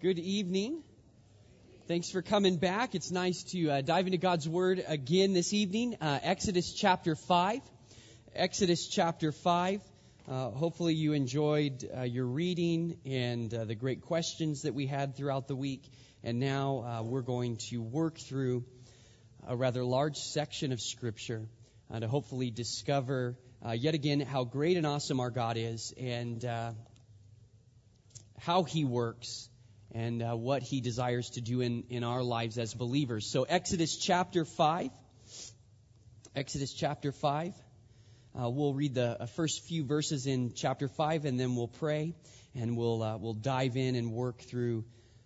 Good evening. Thanks for coming back. It's nice to dive into God's Word again this evening. Exodus chapter 5. Exodus chapter 5. Hopefully you enjoyed your reading and the great questions that we had throughout the week. And now we're going to work through a rather large section of Scripture to hopefully discover yet again how great and awesome our God is and how He works and what He desires to do in our lives as believers. So Exodus chapter 5. Exodus chapter 5. We'll read the first few verses in chapter 5, and then we'll pray, and we'll dive in and work through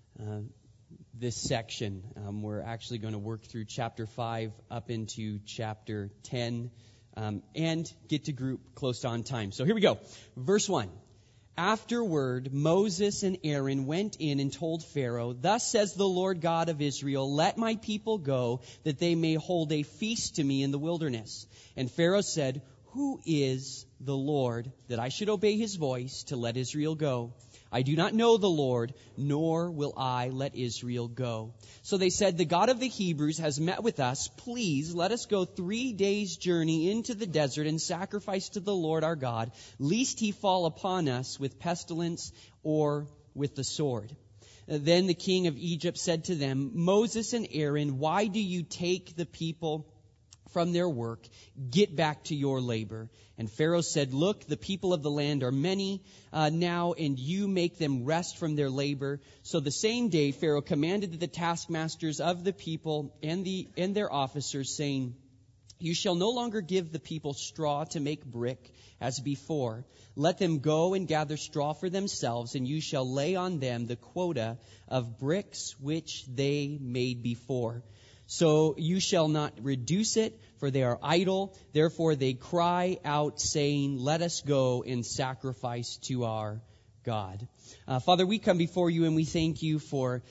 this section. We're actually going to work through chapter 5 up into chapter 10 and get to group close to on time. So here we go. Verse 1. Afterward, Moses and Aaron went in and told Pharaoh, "Thus says the Lord God of Israel, let my people go, that they may hold a feast to me in the wilderness." And Pharaoh said, "Who is the Lord, that I should obey his voice to let Israel go? I do not know the Lord, nor will I let Israel go." So they said, "The God of the Hebrews has met with us. Please let us go 3 days' journey into the desert and sacrifice to the Lord our God, lest he fall upon us with pestilence or with the sword." Then the king of Egypt said to them, "Moses and Aaron, why do you take the people from their work? Get back to your labor." And Pharaoh said, "Look, the people of the land are many now, and you make them rest from their labor." So the same day Pharaoh commanded the taskmasters of the people and their officers, saying, "You shall no longer give the people straw to make brick as before. Let them go and gather straw for themselves, and you shall lay on them the quota of bricks which they made before. So you shall not reduce it, for they are idle. Therefore they cry out, saying, 'Let us go and sacrifice to our God.'" Father, we come before you and we thank you for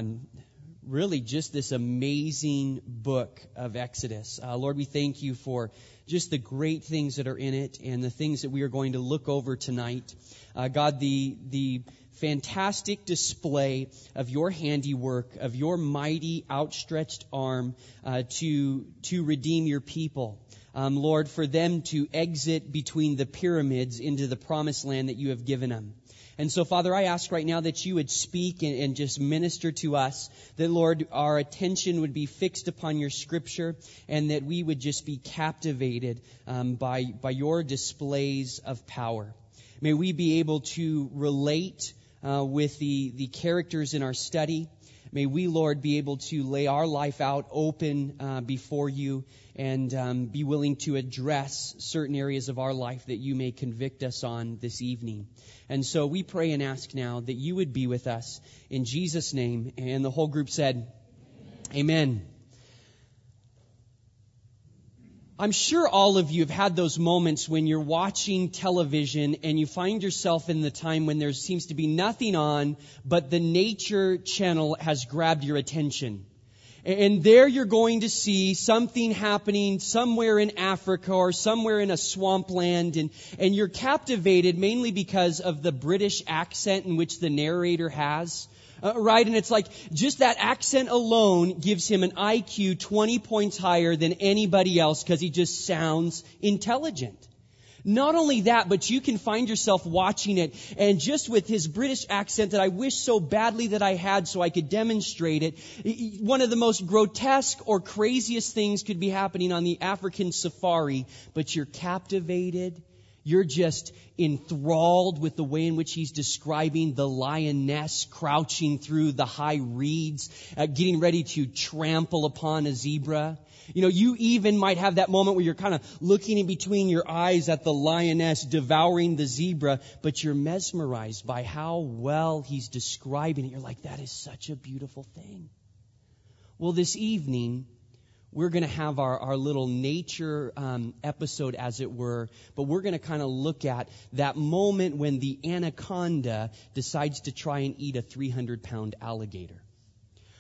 really just this amazing book of Exodus. Lord, we thank you for just the great things that are in it and the things that we are going to look over tonight. God, the fantastic display of your handiwork, of your mighty outstretched arm to redeem your people. Lord, for them to exit between the pyramids into the promised land that you have given them. And so, Father, I ask right now that you would speak and just minister to us, that, Lord, our attention would be fixed upon your Scripture, and that we would just be captivated by your displays of power. May we be able to relate with the characters in our study. May we, Lord, be able to lay our life out open before you and be willing to address certain areas of our life that you may convict us on this evening. And so we pray and ask now that you would be with us in Jesus' name. And the whole group said, Amen. I'm sure all of you have had those moments when you're watching television and you find yourself in the time when there seems to be nothing on, but the nature channel has grabbed your attention. And there you're going to see something happening somewhere in Africa or somewhere in a swampland, and you're captivated mainly because of the British accent in which the narrator has. Right? And it's like just that accent alone gives him an IQ 20 points higher than anybody else because he just sounds intelligent. Not only that, but you can find yourself watching it, and just with his British accent that I wish so badly that I had so I could demonstrate it, one of the most grotesque or craziest things could be happening on the African safari, but you're captivated. You're just enthralled with the way in which he's describing the lioness crouching through the high reeds, getting ready to trample upon a zebra. You know, you even might have that moment where you're kind of looking in between your eyes at the lioness devouring the zebra, but you're mesmerized by how well he's describing it. You're like, that is such a beautiful thing. Well, this evening, we're going to have our little nature episode, as it were, but we're going to kind of look at that moment when the anaconda decides to try and eat a 300-pound alligator.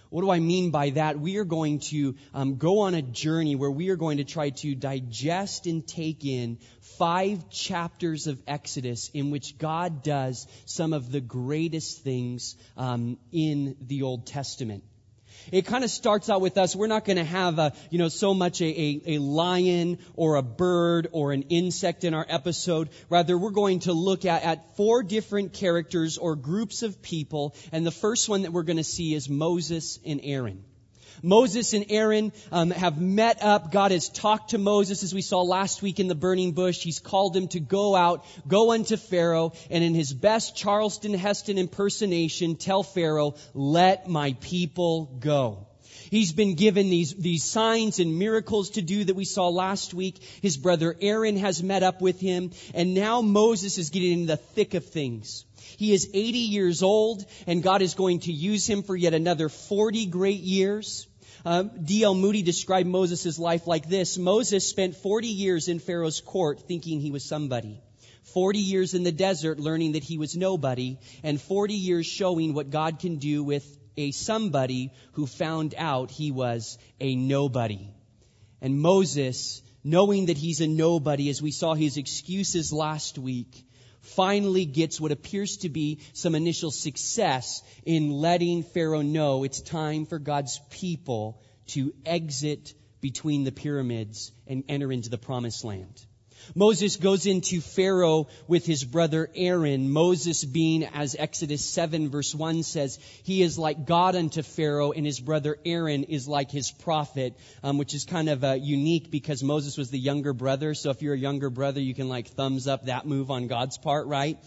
What do I mean by that? We are going to go on a journey where we are going to try to digest and take in 5 chapters of Exodus in which God does some of the greatest things in the Old Testament. It kind of starts out with us. We're not going to have so much a lion or a bird or an insect in our episode. Rather, we're going to look at 4 different characters or groups of people. And the first one that we're going to see is Moses and Aaron. Moses and Aaron have met up. God has talked to Moses, as we saw last week in the burning bush. He's called him to go out, go unto Pharaoh, and in his best Charleston Heston impersonation, tell Pharaoh, let my people go. He's been given these signs and miracles to do that we saw last week. His brother Aaron has met up with him, and now Moses is getting in the thick of things. He is 80 years old, and God is going to use him for yet another 40 great years. D.L. Moody described Moses' life like this. Moses spent 40 years in Pharaoh's court thinking he was somebody. 40 years in the desert learning that he was nobody. And 40 years showing what God can do with a somebody who found out he was a nobody. And Moses, knowing that he's a nobody, as we saw his excuses last week, finally gets what appears to be some initial success in letting Pharaoh know it's time for God's people to exit between the pyramids and enter into the promised land. Moses goes into Pharaoh with his brother Aaron. Moses being, as Exodus 7 verse 1 says, he is like God unto Pharaoh, and his brother Aaron is like his prophet, which is kind of unique because Moses was the younger brother. So if you're a younger brother, you can thumbs up that move on God's part, right?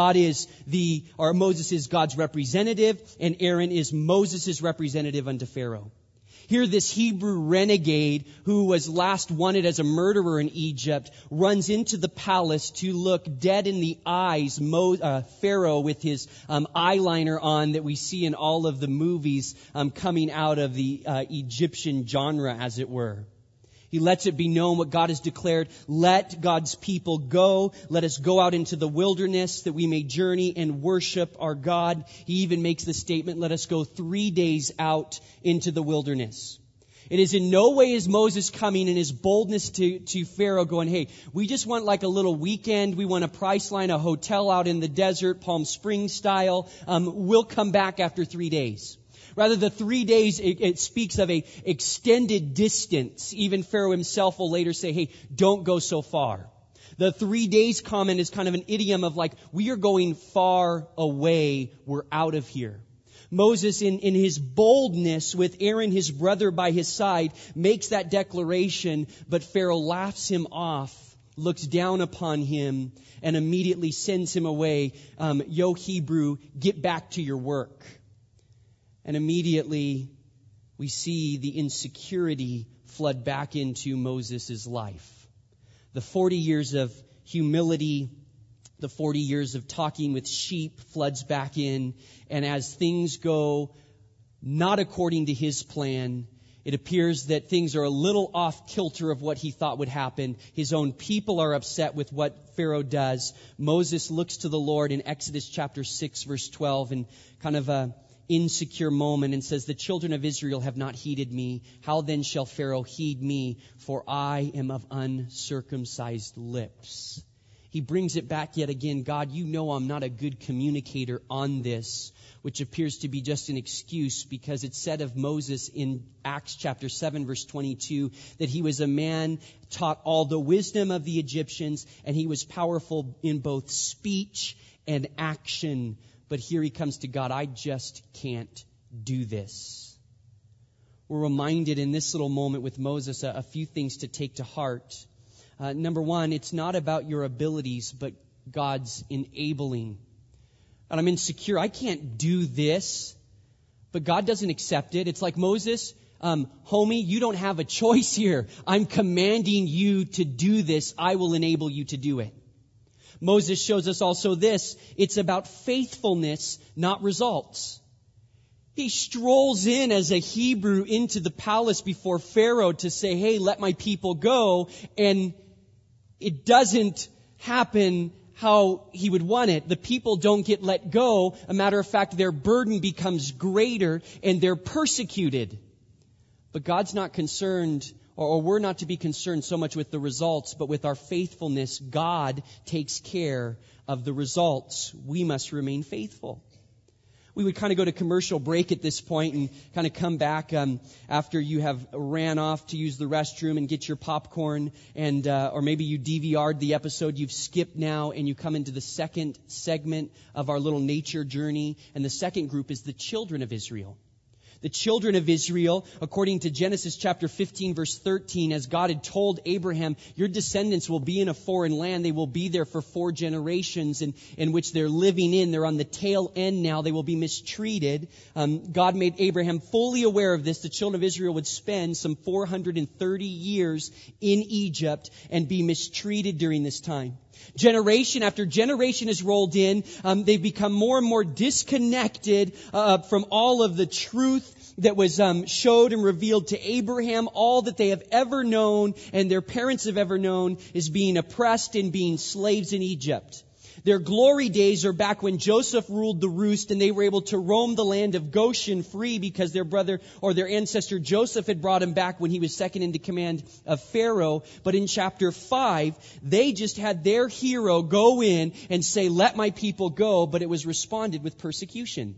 Moses is God's representative, and Aaron is Moses' representative unto Pharaoh. Here, this Hebrew renegade who was last wanted as a murderer in Egypt runs into the palace to look dead in the eyes Pharaoh with his eyeliner on that we see in all of the movies coming out of the Egyptian genre, as it were. He lets it be known what God has declared. Let God's people go. Let us go out into the wilderness that we may journey and worship our God. He even makes the statement, let us go 3 days out into the wilderness. It is in no way is Moses coming in his boldness to Pharaoh going, hey, we just want a little weekend. We want a Priceline, a hotel out in the desert, Palm Springs style. We'll come back after 3 days. Rather, the 3 days, it speaks of a extended distance. Even Pharaoh himself will later say, hey, don't go so far. The 3 days comment is kind of an idiom of we are going far away. We're out of here. Moses, in his boldness with Aaron, his brother, by his side, makes that declaration, but Pharaoh laughs him off, looks down upon him, and immediately sends him away. Yo, Hebrew, get back to your work. And immediately we see the insecurity flood back into Moses' life. The 40 years of humility, the 40 years of talking with sheep floods back in. And as things go not according to his plan, it appears that things are a little off kilter of what he thought would happen. His own people are upset with what Pharaoh does. Moses looks to the Lord in Exodus chapter 6 verse 12 and kind of a insecure moment and says, the children of Israel have not heeded me. How then shall Pharaoh heed me? For I am of uncircumcised lips. He brings it back yet again. God, you know I'm not a good communicator on this, which appears to be just an excuse because it's said of Moses in Acts chapter 7 verse 22 that he was a man taught all the wisdom of the Egyptians, and he was powerful in both speech and action. But here he comes to God, I just can't do this. We're reminded in this little moment with Moses a few things to take to heart. Number one, it's not about your abilities, but God's enabling. And I'm insecure. I can't do this. But God doesn't accept it. It's like Moses, homie, you don't have a choice here. I'm commanding you to do this. I will enable you to do it. Moses shows us also this. It's about faithfulness, not results. He strolls in as a Hebrew into the palace before Pharaoh to say, hey, let my people go. And it doesn't happen how He would want it. The people don't get let go. A matter of fact, their burden becomes greater and they're persecuted. But God's not concerned, or we're not to be concerned so much with the results, but with our faithfulness. God takes care of the results. We must remain faithful. We would kind of go to commercial break at this point and kind of come back after you have ran off to use the restroom and get your popcorn, and or maybe you DVR'd the episode you've skipped now, and you come into the second segment of our little nature journey. And the second group is the children of Israel. The children of Israel, according to Genesis chapter 15, verse 13, as God had told Abraham, your descendants will be in a foreign land. They will be there for 4 generations in which they're living in. They're on the tail end now. They will be mistreated. God made Abraham fully aware of this. The children of Israel would spend some 430 years in Egypt and be mistreated during this time. Generation after generation has rolled in. They've become more and more disconnected from all of the truth that was showed and revealed to Abraham. All that they have ever known and their parents have ever known is being oppressed and being slaves in Egypt. Their glory days are back when Joseph ruled the roost and they were able to roam the land of Goshen free because their brother or their ancestor Joseph had brought him back when he was second in command of Pharaoh. But in chapter 5, they just had their hero go in and say, let my people go, but it was responded with persecution.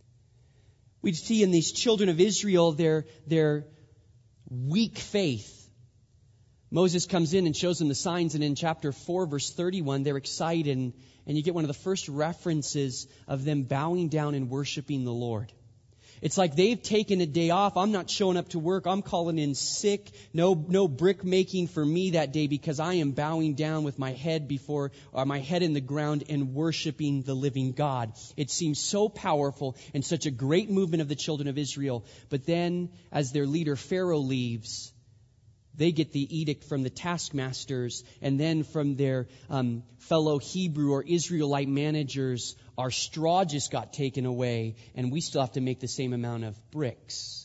We see in these children of Israel their weak faith. Moses comes in and shows them the signs, and in chapter 4, verse 31, they're excited, and you get one of the first references of them bowing down and worshiping the Lord. It's like they've taken a day off. I'm not showing up to work. I'm calling in sick. No brick making for me that day because I am bowing down with my head in the ground and worshiping the living God. It seems so powerful and such a great movement of the children of Israel. But then as their leader Pharaoh leaves, they get the edict from the taskmasters, and then from their fellow Hebrew or Israelite managers, our straw just got taken away, and we still have to make the same amount of bricks.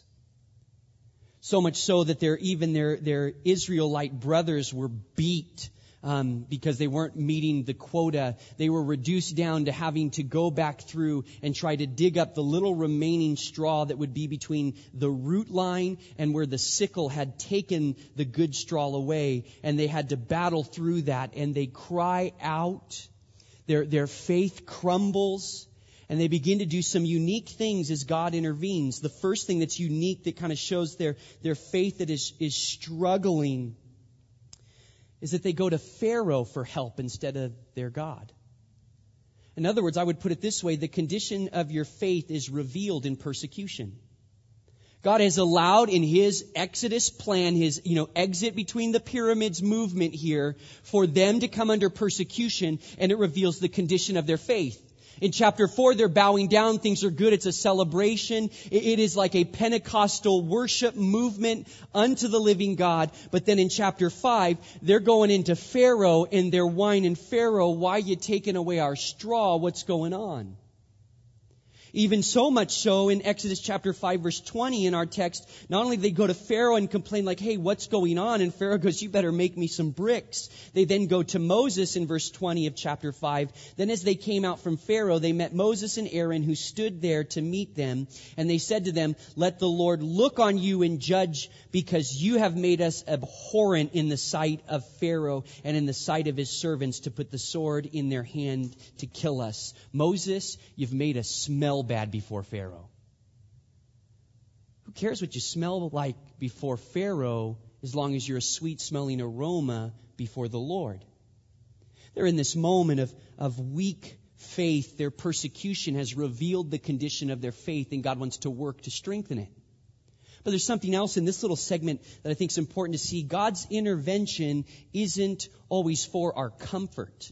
So much so that their Israelite brothers were beat because they weren't meeting the quota. They were reduced down to having to go back through and try to dig up the little remaining straw that would be between the root line and where the sickle had taken the good straw away. And they had to battle through that, and they cry out. Their faith crumbles, and they begin to do some unique things as God intervenes. The first thing that's unique that kind of shows their faith that is struggling is that they go to Pharaoh for help instead of their God. In other words, I would put it this way: the condition of your faith is revealed in persecution. God has allowed in His Exodus plan, His exit between the pyramids movement here, for them to come under persecution, and it reveals the condition of their faith. In chapter 4, they're bowing down. Things are good. It's a celebration. It is like a Pentecostal worship movement unto the living God. But then in chapter 5, they're going into Pharaoh and they're whining, Pharaoh, why you taking away our straw? What's going on? Even so much so in Exodus chapter 5 verse 20 in our text, not only do they go to Pharaoh and complain like, hey, what's going on? And Pharaoh goes, you better make me some bricks. They then go to Moses in verse 20 of chapter 5. Then as they came out from Pharaoh, they met Moses and Aaron who stood there to meet them. And they said to them, let the Lord look on you and judge, because you have made us abhorrent in the sight of Pharaoh and in the sight of his servants, to put the sword in their hand to kill us. Moses, you've made us smell bad before Pharaoh. Who cares what you smell like before Pharaoh, as long as you're a sweet-smelling aroma before the Lord? They're in this moment of weak faith. Their persecution has revealed the condition of their faith, and God wants to work to strengthen it. But there's something else in this little segment that I think is important to see. God's intervention isn't always for our comfort.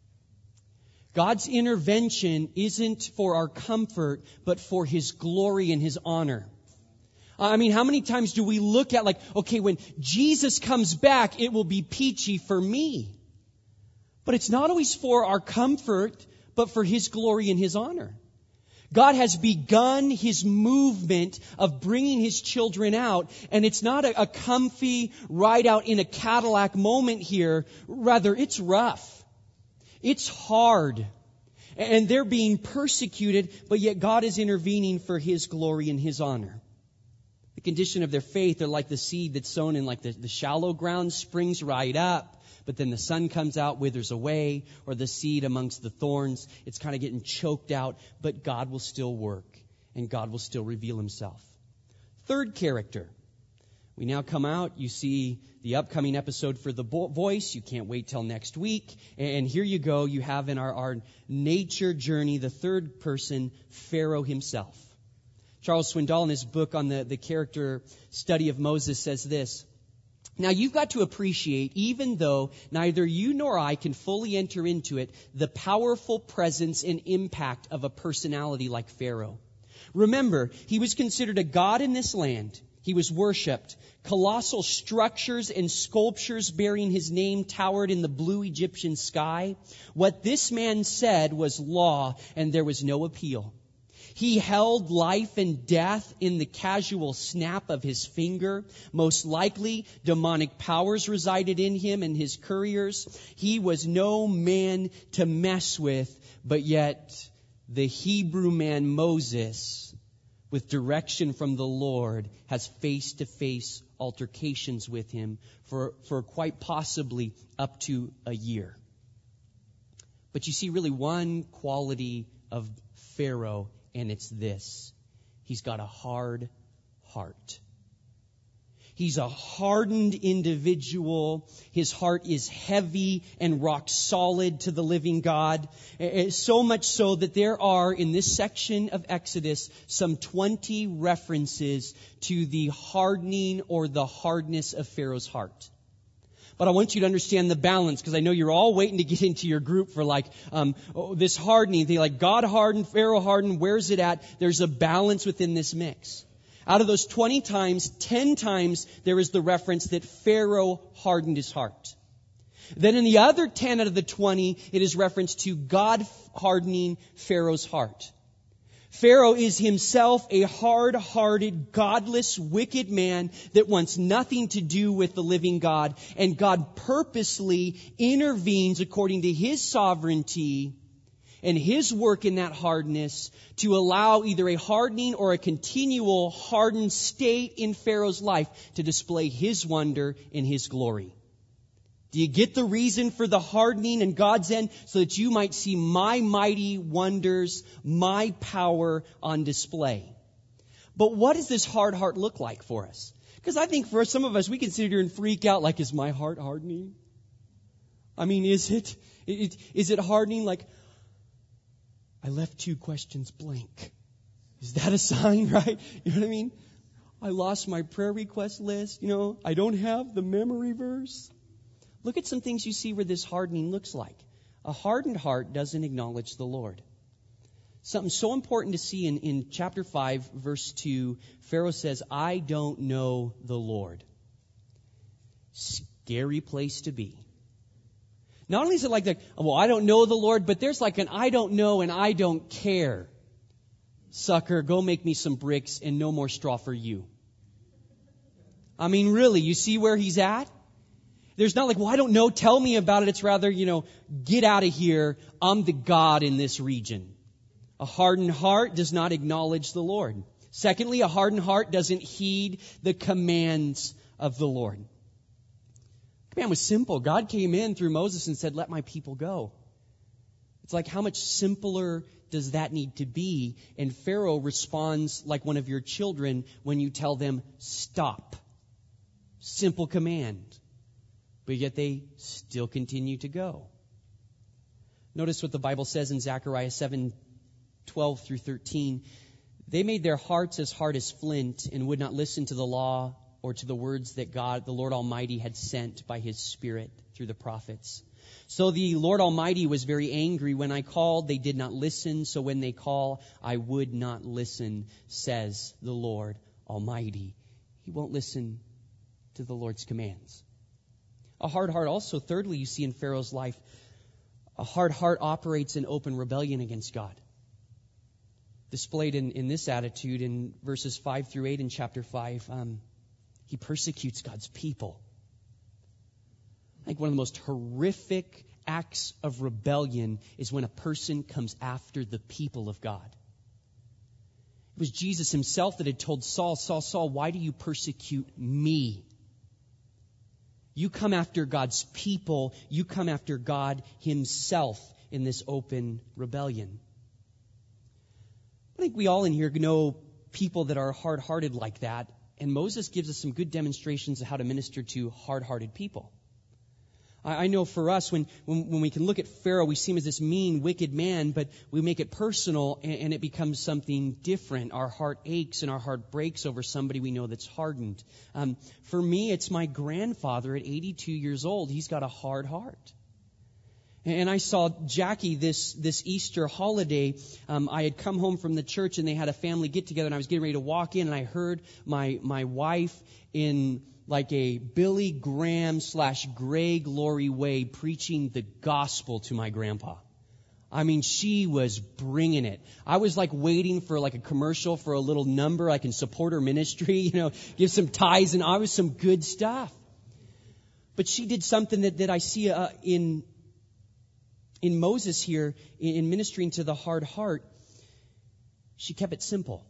God's intervention isn't for our comfort, but for His glory and His honor. I mean, how many times do we look at like, okay, when Jesus comes back, it will be peachy for me. But it's not always for our comfort, but for His glory and His honor. God has begun His movement of bringing His children out, and it's not a comfy ride out in a Cadillac moment here. Rather, it's rough. It's hard. And they're being persecuted, but yet God is intervening for His glory and His honor. The condition of their faith, they're like the seed that's sown in like the shallow ground, springs right up, but then the sun comes out, withers away, or the seed amongst the thorns, it's kind of getting choked out, but God will still work, and God will still reveal Himself. Third character. We now come out, you see the upcoming episode for The Voice. You can't wait till next week. And here you go. You have in our nature journey the third person, Pharaoh himself. Charles Swindoll, in his book on the character study of Moses, says this. Now, you've got to appreciate, even though neither you nor I can fully enter into it, the powerful presence and impact of a personality like Pharaoh. Remember, he was considered a god in this land. He was worshipped. Colossal structures and sculptures bearing his name towered in the blue Egyptian sky. What this man said was law, and there was no appeal. He held life and death in the casual snap of his finger. Most likely, demonic powers resided in him and his couriers. He was no man to mess with, but yet the Hebrew man Moses, with direction from the Lord, has face-to-face altercations with him for quite possibly up to a year. But you see really one quality of Pharaoh, and it's this. He's got a hard heart. He's a hardened individual. His heart is heavy and rock solid to the living God. So much so that there are, in this section of Exodus, some 20 references to the hardening or the hardness of Pharaoh's heart. But I want you to understand the balance, because I know you're all waiting to get into your group for this hardening thing, like God hardened, Pharaoh hardened, where's it at? There's a balance within this mix. Out of those 20 times, 10 times, there is the reference that Pharaoh hardened his heart. Then in the other 10 out of the 20, it is reference to God hardening Pharaoh's heart. Pharaoh is himself a hard-hearted, godless, wicked man that wants nothing to do with the living God. And God purposely intervenes according to His sovereignty and His work in that hardness to allow either a hardening or a continual hardened state in Pharaoh's life to display His wonder and His glory. Do you get the reason for the hardening and God's end? So that you might see my mighty wonders, my power on display. But what does this hard heart look like for us? Because I think for some of us, we can sit here and freak out like, is my heart hardening? I mean, is it? Is it hardening like, I left 2 questions blank? Is that a sign, right? You know what I mean? I lost my prayer request list. I don't have the memory verse. Look at some things you see where this hardening looks like. A hardened heart doesn't acknowledge the Lord. Something so important to see in chapter 5, verse 2, Pharaoh says, I don't know the Lord. Scary place to be. Not only is it like, I don't know the Lord, but there's like an I don't know and I don't care. Sucker, go make me some bricks and no more straw for you. I mean, really, you see where he's at? There's not like, I don't know, tell me about it. It's rather, get out of here. I'm the God in this region. A hardened heart does not acknowledge the Lord. Secondly, a hardened heart doesn't heed the commands of the Lord. The command was simple. God came in through Moses and said, let my people go. It's like, how much simpler does that need to be? And Pharaoh responds like one of your children when you tell them, stop. Simple command. But yet they still continue to go. Notice what the Bible says in Zechariah 7:12 through 13. They made their hearts as hard as flint and would not listen to the law or to the words that God, the Lord Almighty, had sent by His Spirit through the prophets. So the Lord Almighty was very angry. When I called, they did not listen. So when they call, I would not listen, says the Lord Almighty. He won't listen to the Lord's commands. A hard heart also, thirdly, you see in Pharaoh's life, a hard heart operates in open rebellion against God. Displayed in this attitude in verses 5 through 8 in chapter 5, he persecutes God's people. I think one of the most horrific acts of rebellion is when a person comes after the people of God. It was Jesus himself that had told Saul, Saul, Saul, why do you persecute me? You come after God's people. You come after God himself in this open rebellion. I think we all in here know people that are hard-hearted like that, and Moses gives us some good demonstrations of how to minister to hard-hearted people. I know for us, when we can look at Pharaoh, we see him as this mean, wicked man, but we make it personal and it becomes something different. Our heart aches and our heart breaks over somebody we know that's hardened. For me, it's my grandfather at 82 years old. He's got a hard heart. And I saw Jackie this Easter holiday. I had come home from the church and they had a family get together, and I was getting ready to walk in, and I heard my wife in like a Billy Graham / Greg Laurie way preaching the gospel to my grandpa. I mean, she was bringing it. I was like waiting for like a commercial for a little number I can support her ministry, give some tithes, and I was some good stuff. But she did something that I see in Moses here, in ministering to the hard heart. She kept it simple.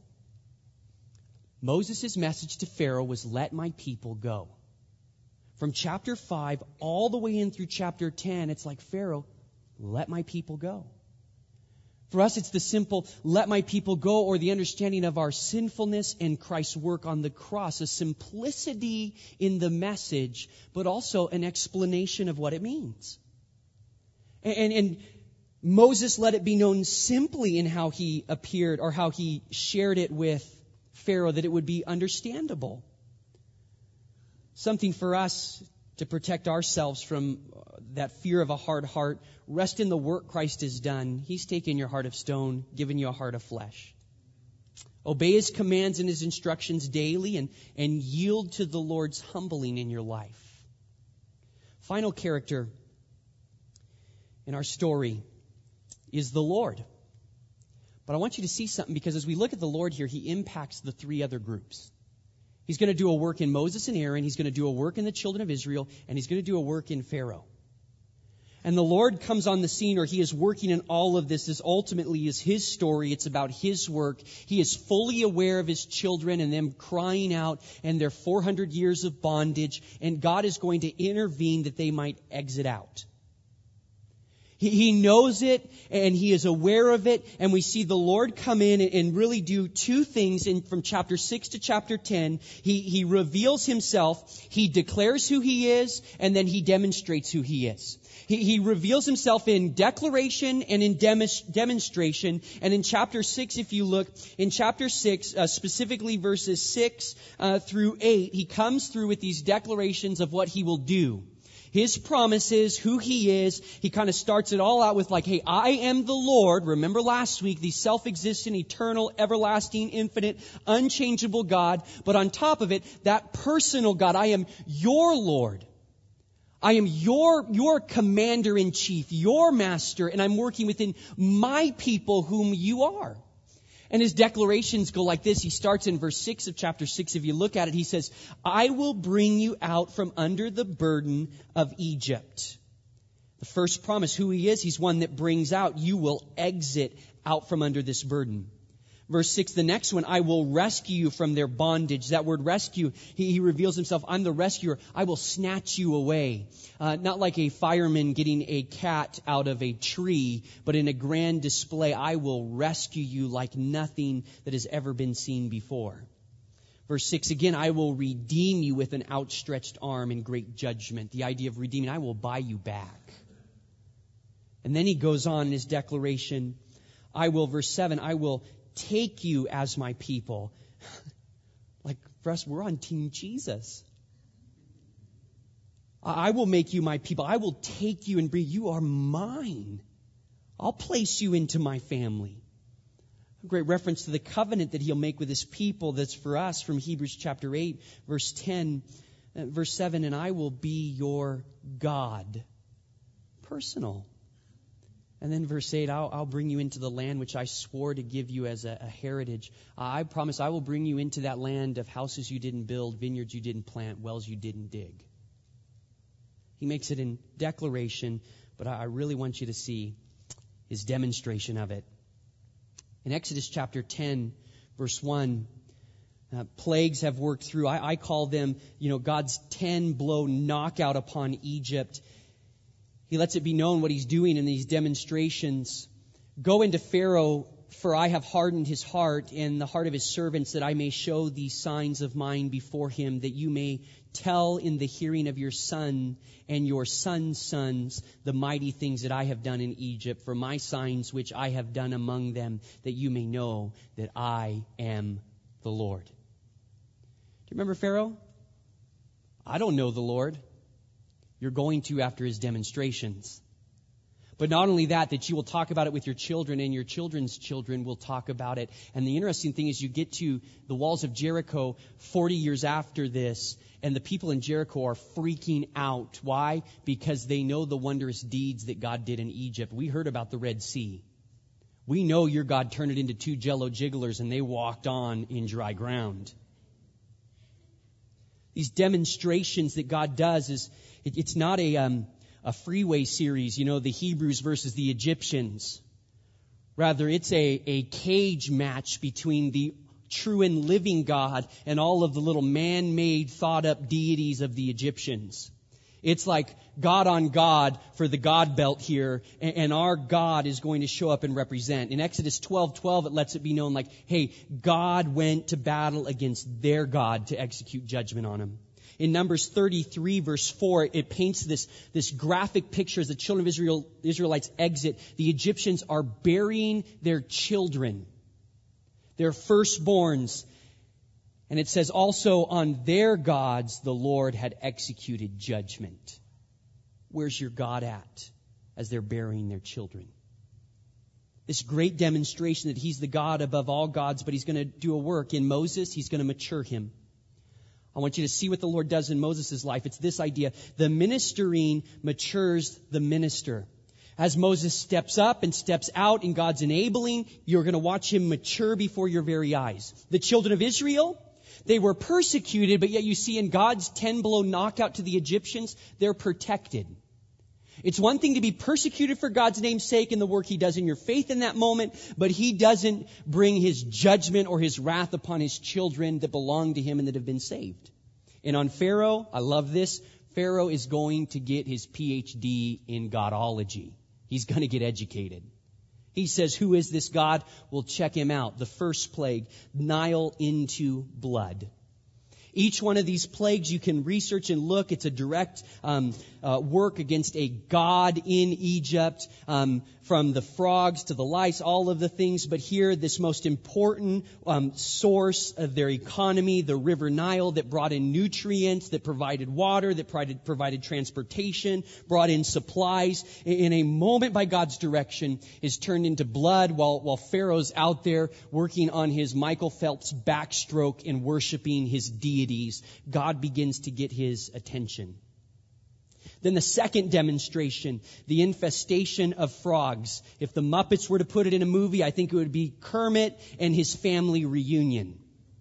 Moses' message to Pharaoh was, let my people go. From chapter 5 all the way in through chapter 10, it's like, Pharaoh, let my people go. For us, it's the simple, let my people go, or the understanding of our sinfulness and Christ's work on the cross. A simplicity in the message, but also an explanation of what it means. And Moses let it be known simply in how he appeared or how he shared it with Pharaoh, that it would be understandable. Something for us to protect ourselves from that fear of a hard heart. Rest in the work Christ has done. He's taken your heart of stone, given you a heart of flesh. Obey his commands and his instructions daily, and yield to the Lord's humbling in your life. Final character in our story is the Lord. But I want you to see something, because as we look at the Lord here, he impacts the three other groups. He's going to do a work in Moses and Aaron. He's going to do a work in the children of Israel. And he's going to do a work in Pharaoh. And the Lord comes on the scene, or he is working in all of this. This ultimately is his story. It's about his work. He is fully aware of his children and them crying out and their 400 years of bondage. And God is going to intervene that they might exit out. He knows it, and he is aware of it, and we see the Lord come in and really do two things from chapter 6 to chapter 10. He reveals himself, he declares who he is, and then he demonstrates who he is. He reveals himself in declaration and in demonstration. And in chapter 6, if you look, in chapter 6, specifically verses 6 through 8, he comes through with these declarations of what he will do. His promises, who he is. He kind of starts it all out with like, hey, I am the Lord. Remember last week, the self-existent, eternal, everlasting, infinite, unchangeable God. But on top of it, that personal God. I am your Lord. I am your commander-in-chief, your master, and I'm working within my people whom you are. And his declarations go like this. He starts in verse 6 of chapter 6. If you look at it, he says, I will bring you out from under the burden of Egypt. The first promise, who he is, he's one that brings out. You will exit out from under this burden. Verse 6, the next one, I will rescue you from their bondage. That word rescue, he reveals himself. I'm the rescuer. I will snatch you away. Not like a fireman getting a cat out of a tree, but in a grand display, I will rescue you like nothing that has ever been seen before. Verse 6, again, I will redeem you with an outstretched arm in great judgment. The idea of redeeming, I will buy you back. And then he goes on in his declaration, verse 7, I will take you as my people. Like for us, we're on Team Jesus. I will make you my people. I will take you and bring you are mine. I'll place you into my family. A great reference to the covenant that he'll make with his people that's for us from Hebrews chapter 8, verse 10, verse 7, and I will be your God. Personal. And then verse 8, I'll bring you into the land which I swore to give you as a heritage. I promise I will bring you into that land of houses you didn't build, vineyards you didn't plant, wells you didn't dig. He makes it in declaration, but I really want you to see his demonstration of it. In Exodus chapter 10, verse 1, plagues have worked through. I call them, God's 10-blow knockout upon Egypt. He lets it be known what he's doing in these demonstrations. Go into Pharaoh, for I have hardened his heart and the heart of his servants, that I may show these signs of mine before him, that you may tell in the hearing of your son and your son's sons the mighty things that I have done in Egypt, for my signs which I have done among them, that you may know that I am the Lord. Do you remember Pharaoh? I don't know the Lord. You're going to after his demonstrations. But not only that you will talk about it with your children, and your children's children will talk about it. And the interesting thing is, you get to the walls of Jericho 40 years after this, and the people in Jericho are freaking out. Why? Because they know the wondrous deeds that God did in Egypt. We heard about the Red Sea. We know your God turned it into 2 jello jigglers, and they walked on in dry ground. These demonstrations that God does it's not a freeway series, the Hebrews versus the Egyptians. Rather, it's a cage match between the true and living God and all of the little man-made, thought-up deities of the Egyptians. It's like God on God for the God belt here, and our God is going to show up and represent. In Exodus 12:12, it lets it be known like, hey, God went to battle against their God to execute judgment on him. In Numbers 33, verse 4, it paints this graphic picture as the children of Israelites exit. The Egyptians are burying their children, their firstborns. And it says also on their gods the Lord had executed judgment. Where's your God at as they're burying their children? This great demonstration that he's the God above all gods, but he's going to do a work in Moses. He's going to mature him. I want you to see what the Lord does in Moses' life. It's this idea. The ministering matures the minister. As Moses steps up and steps out in God's enabling, you're going to watch him mature before your very eyes. The children of Israel, they were persecuted, but yet you see in God's 10-blow knockout to the Egyptians, they're protected. It's one thing to be persecuted for God's name's sake and the work he does in your faith in that moment, but he doesn't bring his judgment or his wrath upon his children that belong to him and that have been saved. And on Pharaoh, I love this, Pharaoh is going to get his PhD in Godology. He's going to get educated. He says, who is this God? We'll check him out. The first plague, Nile into blood. Each one of these plagues you can research and look. It's a direct work against a god in Egypt, from the frogs to the lice, all of the things. But here, this most important source of their economy, the River Nile, that brought in nutrients, that provided water, that provided transportation, brought in supplies, in a moment by God's direction, is turned into blood while Pharaoh's out there working on his Michael Phelps backstroke and worshiping his deity. God begins to get his attention. Then the second demonstration, the infestation of frogs. If the Muppets were to put it in a movie, I think it would be Kermit and his family reunion.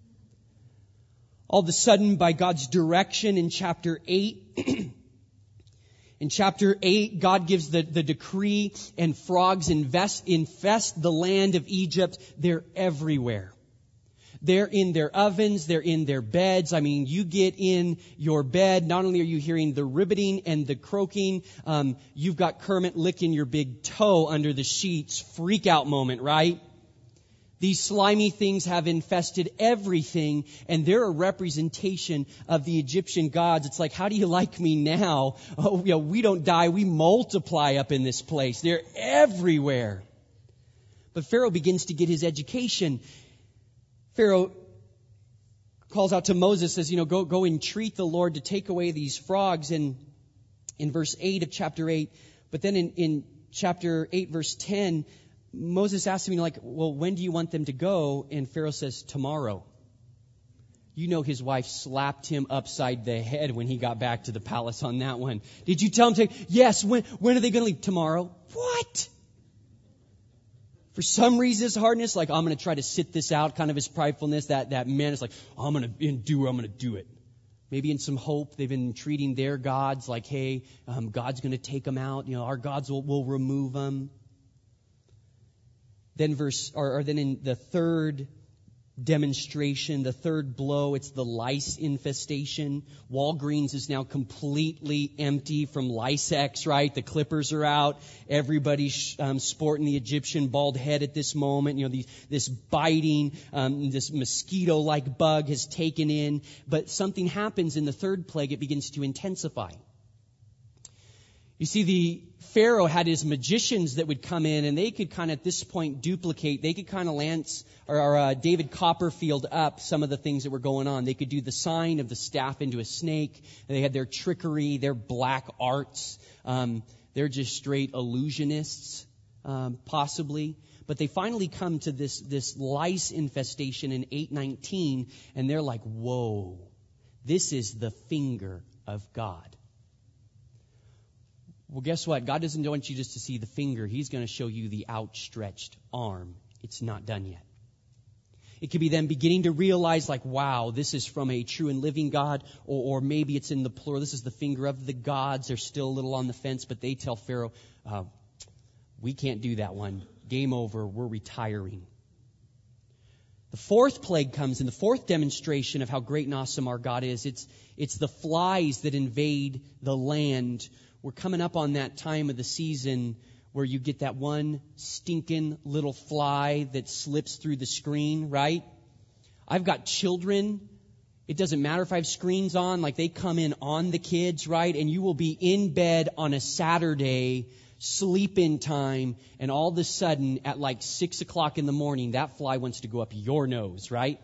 All of a sudden, by God's direction in chapter 8, in chapter 8, God gives the decree, and frogs infest the land of Egypt. They're everywhere. They're in their ovens. They're in their beds. I mean, you get in your bed. Not only are you hearing the ribbiting and the croaking, you've got Kermit licking your big toe under the sheets. Freak out moment, right? These slimy things have infested everything, and they're a representation of the Egyptian gods. It's like, how do you like me now? Oh, we don't die. We multiply up in this place. They're everywhere. But Pharaoh begins to get his education. Pharaoh calls out to Moses, says, go entreat the Lord to take away these frogs. And in verse 8 of chapter 8, but then in chapter 8, verse 10, Moses asks him, well, when do you want them to go? And Pharaoh says, tomorrow. His wife slapped him upside the head when he got back to the palace on that one. Did you tell him yes, when are they going to leave? Tomorrow. What? For some reason, his hardness, I'm going to try to sit this out, kind of his pridefulness, that man is like, I'm going to endure, I'm going to do it. maybe in some hope. They've been treating their gods like, hey, God's going to take them out. Our gods will remove them. Then then in the third demonstration, the third blow, it's the lice infestation. Walgreens is now completely empty from lice X, right? The clippers are out. Everybody's sporting the Egyptian bald head at this moment. This biting, this mosquito-like bug has taken in. But something happens in the third plague. It begins to intensify. You see, the Pharaoh had his magicians that would come in, and they could kind of at this point duplicate. They could kind of Lance or David Copperfield up some of the things that were going on. They could do the sign of the staff into a snake. And they had their trickery, their black arts. They're just straight illusionists, possibly. But they finally come to this lice infestation in 819, and they're like, whoa, this is the finger of God. Well, guess what? God doesn't want you just to see the finger. He's going to show you the outstretched arm. It's not done yet. It could be them beginning to realize, like, wow, this is from a true and living God, or maybe it's in the plural. This is the finger of the gods. They're still a little on the fence, but they tell Pharaoh, we can't do that one. Game over. We're retiring. The fourth plague comes in, the fourth demonstration of how great and awesome our God is. It's the flies that invade the land. We're coming up on that time of the season where you get that one stinking little fly that slips through the screen, right? I've got children. It doesn't matter if I have screens on, like they come in on the kids, right? And you will be in bed on a Saturday, sleep-in time, and all of a sudden at like 6 o'clock in the morning, that fly wants to go up your nose, right?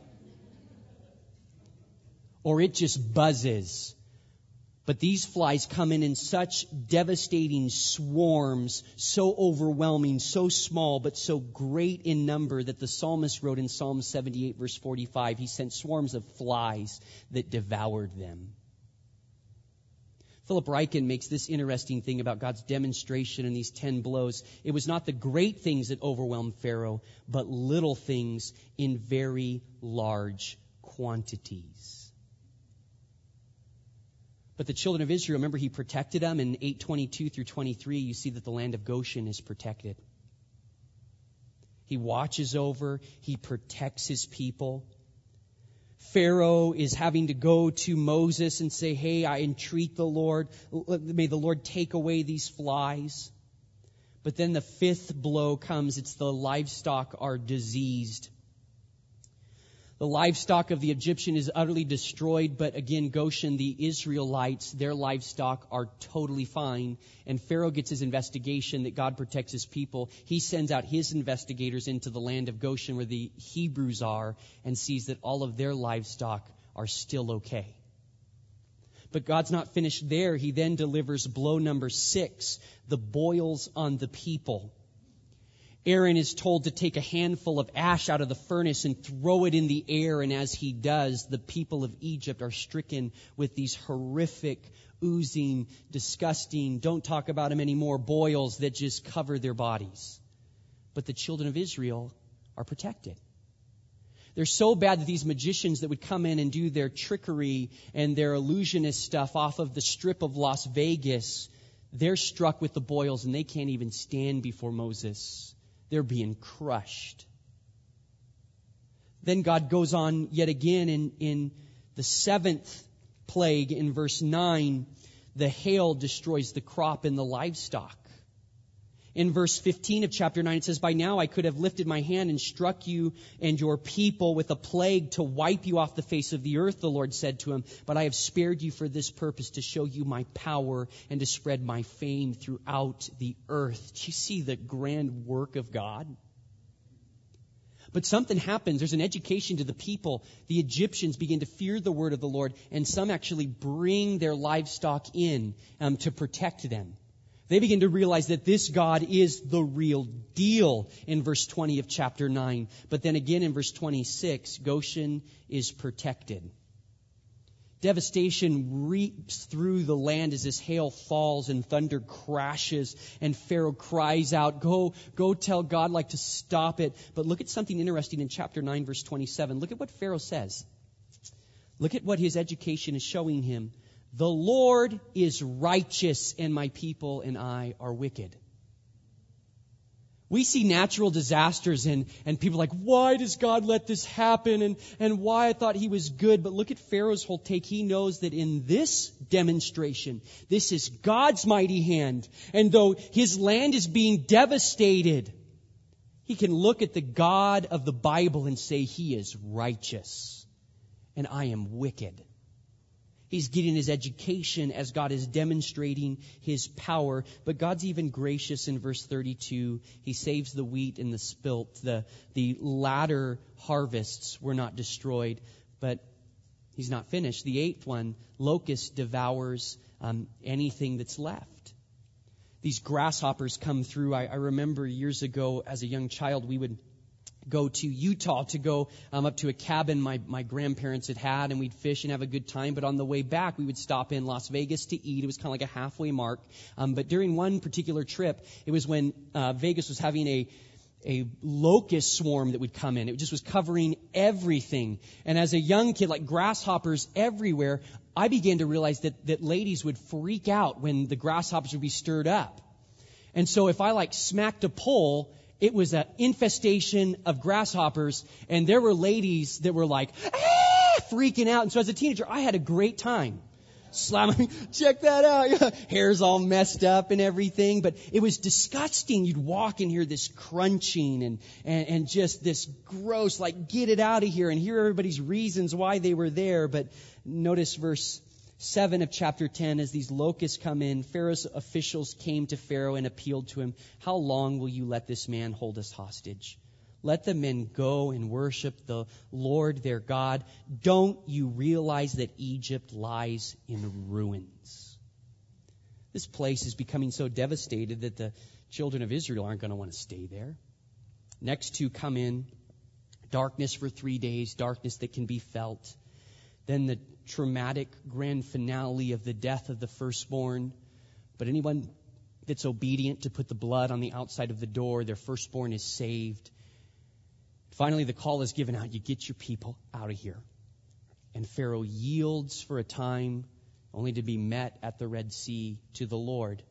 Or it just buzzes. But these flies come in such devastating swarms, so overwhelming, so small, but so great in number that the psalmist wrote in Psalm 78, verse 45, he sent swarms of flies that devoured them. Philip Ryken makes this interesting thing about God's demonstration in these 10 blows. It was not the great things that overwhelmed Pharaoh, but little things in very large quantities. But the children of Israel, remember, he protected them. In 8:22 through 23, you see that the land of Goshen is protected. He watches over, he protects his people. Pharaoh is having to go to Moses and say, hey, I entreat the Lord. May the Lord take away these flies. But then the fifth blow comes. It's the livestock are diseased. The livestock of the Egyptian is utterly destroyed, but again, Goshen, the Israelites, their livestock are totally fine. And Pharaoh gets his investigation that God protects his people. He sends out his investigators into the land of Goshen where the Hebrews are and sees that all of their livestock are still okay. But God's not finished there. He then delivers blow number 6, the boils on the people. Aaron is told to take a handful of ash out of the furnace and throw it in the air. And as he does, the people of Egypt are stricken with these horrific, oozing, disgusting, don't talk about them anymore, boils that just cover their bodies. But the children of Israel are protected. They're so bad that these magicians that would come in and do their trickery and their illusionist stuff off of the strip of Las Vegas, they're struck with the boils and they can't even stand before Moses. They're being crushed. Then God goes on yet again in the 7th plague in verse 9. The hail destroys the crop and the livestock. In verse 15 of chapter 9, it says, by now I could have lifted my hand and struck you and your people with a plague to wipe you off the face of the earth, the Lord said to him. But I have spared you for this purpose, to show you my power and to spread my fame throughout the earth. Do you see the grand work of God? But something happens. There's an education to the people. The Egyptians begin to fear the word of the Lord, and some actually bring their livestock in to protect them. They begin to realize that this God is the real deal in verse 20 of chapter 9. But then again in verse 26, Goshen is protected. Devastation reaps through the land as this hail falls and thunder crashes and Pharaoh cries out, go tell God to stop it. But look at something interesting in chapter 9, verse 27. Look at what Pharaoh says. Look at what his education is showing him. The Lord is righteous, and my people and I are wicked. We see natural disasters and people are like, why does God let this happen? And why I thought he was good. But look at Pharaoh's whole take. He knows that in this demonstration, this is God's mighty hand. And though his land is being devastated, he can look at the God of the Bible and say, he is righteous and I am wicked. He's getting his education as God is demonstrating his power. But God's even gracious in verse 32. He saves the wheat and the spilt. The latter harvests were not destroyed. But he's not finished. The 8th one, locust devours anything that's left. These grasshoppers come through. I remember years ago as a young child, we would go to Utah to go up to a cabin my grandparents had, and we'd fish and have a good time. But on the way back, we would stop in Las Vegas to eat. It was kind of like a halfway mark. But during one particular trip, it was when Vegas was having a locust swarm that would come in. It just was covering everything. And as a young kid, like grasshoppers everywhere, I began to realize that ladies would freak out when the grasshoppers would be stirred up. And so if I smacked a pole, it was an infestation of grasshoppers, and there were ladies that were freaking out. And so as a teenager, I had a great time. Slamming, check that out. Hair's all messed up and everything, but it was disgusting. You'd walk and hear this crunching and just this gross, get it out of here, and hear everybody's reasons why they were there. But notice verse 7 of chapter 10, as these locusts come in, Pharaoh's officials came to Pharaoh and appealed to him, how long will you let this man hold us hostage? Let the men go and worship the Lord their God. Don't you realize that Egypt lies in ruins? This place is becoming so devastated that the children of Israel aren't going to want to stay there. Next 2 come in, darkness for 3 days, darkness that can be felt. Then the traumatic grand finale of the death of the firstborn. But anyone that's obedient to put the blood on the outside of the door, their firstborn is saved. Finally, the call is given out. You get your people out of here. And Pharaoh yields for a time, only to be met at the Red Sea to the Lord.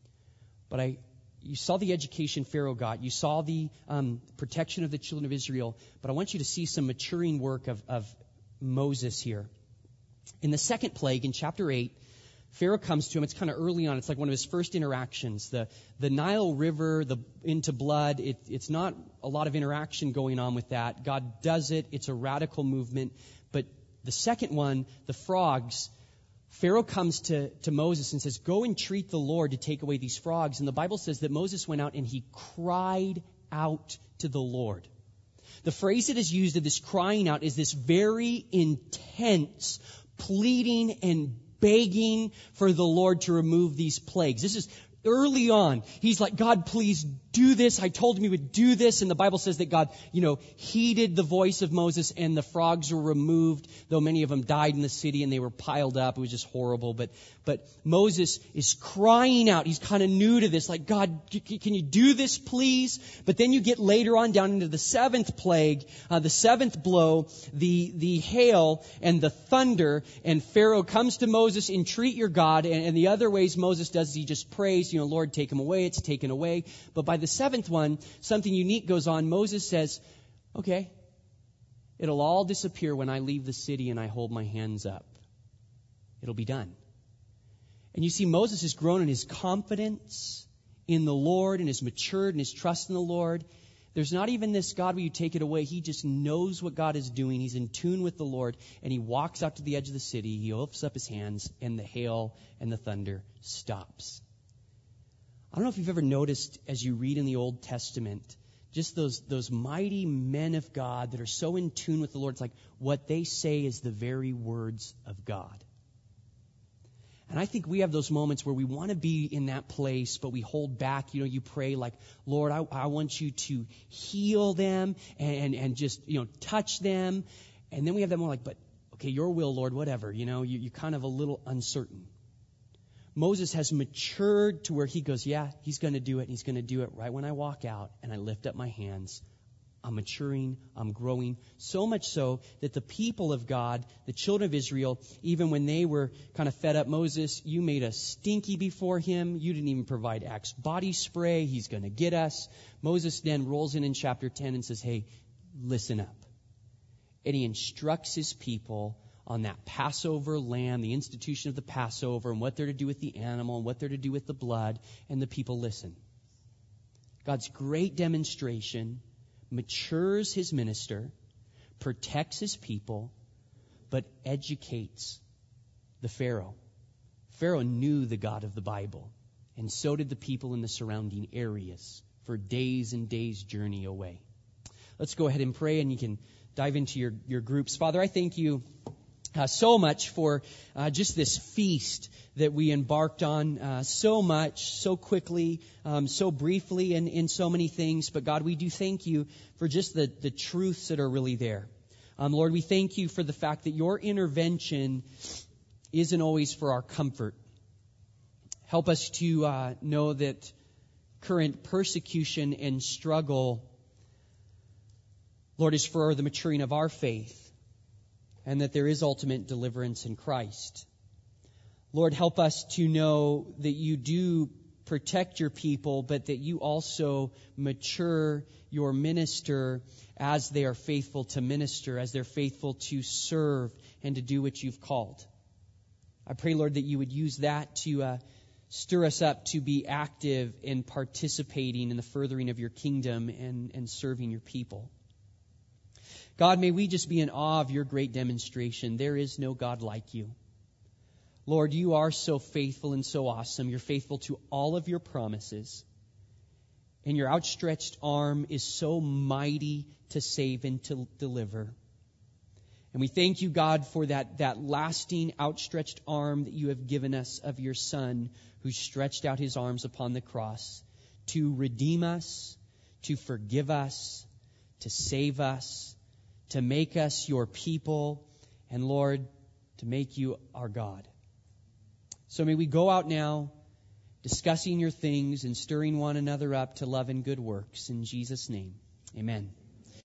But you saw the education Pharaoh got. You saw the protection of the children of Israel. But I want you to see some maturing work of Moses here. In the second plague, in chapter 8, Pharaoh comes to him. It's kind of early on. It's like one of his first interactions. The Nile River into blood, it's not a lot of interaction going on with that. God does it. It's a radical movement. But the second one, the frogs, Pharaoh comes to Moses and says, go entreat the Lord to take away these frogs. And the Bible says that Moses went out and he cried out to the Lord. The phrase that is used of this crying out is this very intense pleading and begging for the Lord to remove these plagues. This is early on. He's like, God, please do this. I told him he would do this. And the Bible says that God, heeded the voice of Moses, and the frogs were removed, though many of them died in the city and they were piled up. It was just horrible. But Moses is crying out. He's kind of new to this. Like, God, can you do this, please? But then you get later on down into the 7th plague, the 7th blow, the hail and the thunder. And Pharaoh comes to Moses, entreat your God. And the other ways Moses does is he just prays, Lord, take him away. It's taken away. But by the 7th one, something unique goes on. Moses says, okay, it'll all disappear when I leave the city and I hold my hands up. It'll be done. And you see, Moses has grown in his confidence in the Lord and has matured in his trust in the Lord. There's not even this, God, will you take it away? He just knows what God is doing. He's in tune with the Lord, and he walks out to the edge of the city. He lifts up his hands, and the hail and the thunder stops. I don't know if you've ever noticed as you read in the Old Testament, just those mighty men of God that are so in tune with the Lord. It's like what they say is the very words of God. And I think we have those moments where we want to be in that place, but we hold back. You pray like, Lord, I want you to heal them and just, touch them. And then we have that moment like, but okay, your will, Lord, whatever. You're kind of a little uncertain. Moses has matured to where he goes, yeah, he's going to do it. And he's going to do it right when I walk out and I lift up my hands. I'm maturing, I'm growing. So much so that the people of God, the children of Israel, even when they were kind of fed up, Moses, you made us stinky before him. You didn't even provide Axe body spray. He's going to get us. Moses then rolls in chapter 10 and says, hey, listen up. And he instructs his people on that Passover lamb, the institution of the Passover, and what they're to do with the animal and what they're to do with the blood. And the people listen. God's great demonstration matures his minister, protects his people, but educates the Pharaoh. Pharaoh knew the God of the Bible, and so did the people in the surrounding areas for days and days' journey away. Let's go ahead and pray, and you can dive into your groups. Father, I thank you so much for just this feast that we embarked on so much, so quickly, so briefly, and in so many things. But God, we do thank you for just the truths that are really there. Lord, we thank you for the fact that your intervention isn't always for our comfort. Help us to know that current persecution and struggle, Lord, is for the maturing of our faith, and that there is ultimate deliverance in Christ. Lord, help us to know that you do protect your people, but that you also mature your minister as they are faithful to minister, as they're faithful to serve and to do what you've called. I pray, Lord, that you would use that to stir us up to be active in participating in the furthering of your kingdom and serving your people. God, may we just be in awe of your great demonstration. There is no God like you. Lord, you are so faithful and so awesome. You're faithful to all of your promises. And your outstretched arm is so mighty to save and to deliver. And we thank you, God, for that lasting outstretched arm that you have given us of your Son, who stretched out his arms upon the cross to redeem us, to forgive us, to save us, to make us your people, and Lord, to make you our God. So may we go out now discussing your things and stirring one another up to love and good works. In Jesus' name, amen.